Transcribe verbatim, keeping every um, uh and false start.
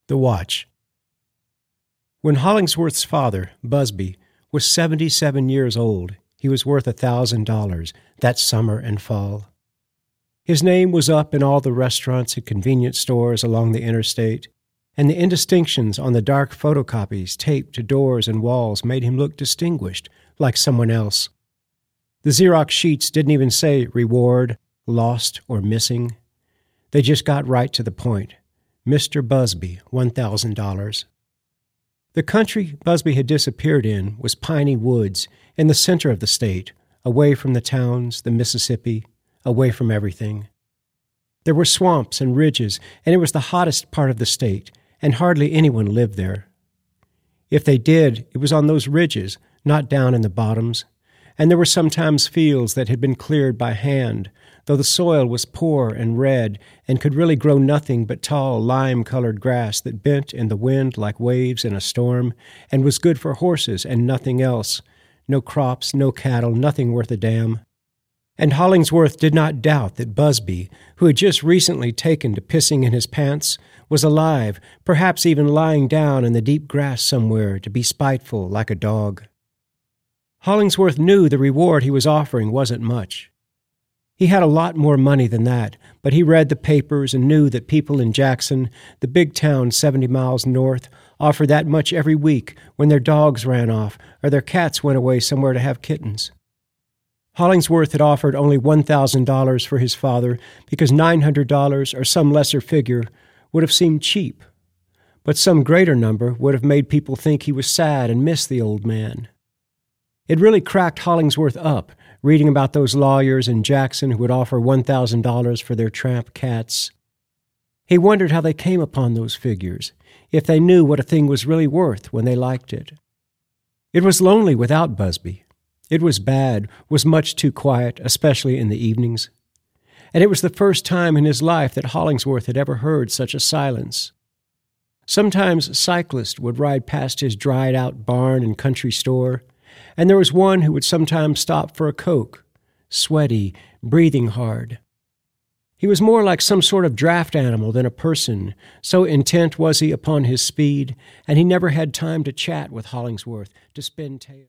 The Watch. When Hollingsworth's father, Busby, was seventy-seven years old, he was worth a thousand dollars that summer and fall. His name was up in all the restaurants and convenience stores along the interstate, and the indistinctions on the dark photocopies taped to doors and walls made him look distinguished, like someone else. The Xerox sheets didn't even say reward, lost, or missing. They just got right to the point. Mister Busby, one thousand dollars. The country Busby had disappeared in was piney woods in the center of the state, away from the towns, the Mississippi, away from everything. There were swamps and ridges, and it was the hottest part of the state, and hardly anyone lived there. If they did, it was on those ridges, not down in the bottoms, and there were sometimes fields that had been cleared by hand, though the soil was poor and red and could really grow nothing but tall lime-colored grass that bent in the wind like waves in a storm and was good for horses and nothing else. No crops, no cattle, nothing worth a damn. And Hollingsworth did not doubt that Busby, who had just recently taken to pissing in his pants, was alive, perhaps even lying down in the deep grass somewhere to be spiteful like a dog. Hollingsworth knew the reward he was offering wasn't much. He had a lot more money than that, but he read the papers and knew that people in Jackson, the big town seventy miles north, offered that much every week when their dogs ran off or their cats went away somewhere to have kittens. Hollingsworth had offered only one thousand dollars for his father because nine hundred dollars or some lesser figure would have seemed cheap, but some greater number would have made people think he was sad and missed the old man. It really cracked Hollingsworth up, reading about those lawyers in Jackson who would offer one thousand dollars for their tramp cats. He wondered how they came upon those figures, if they knew what a thing was really worth when they liked it. It was lonely without Busby. It was bad, was much too quiet, especially in the evenings. And it was the first time in his life that Hollingsworth had ever heard such a silence. Sometimes cyclists would ride past his dried-out barn and country store, and there was one who would sometimes stop for a Coke, sweaty, breathing hard. He was more like some sort of draft animal than a person, so intent was he upon his speed, and he never had time to chat with Hollingsworth, to spin tales.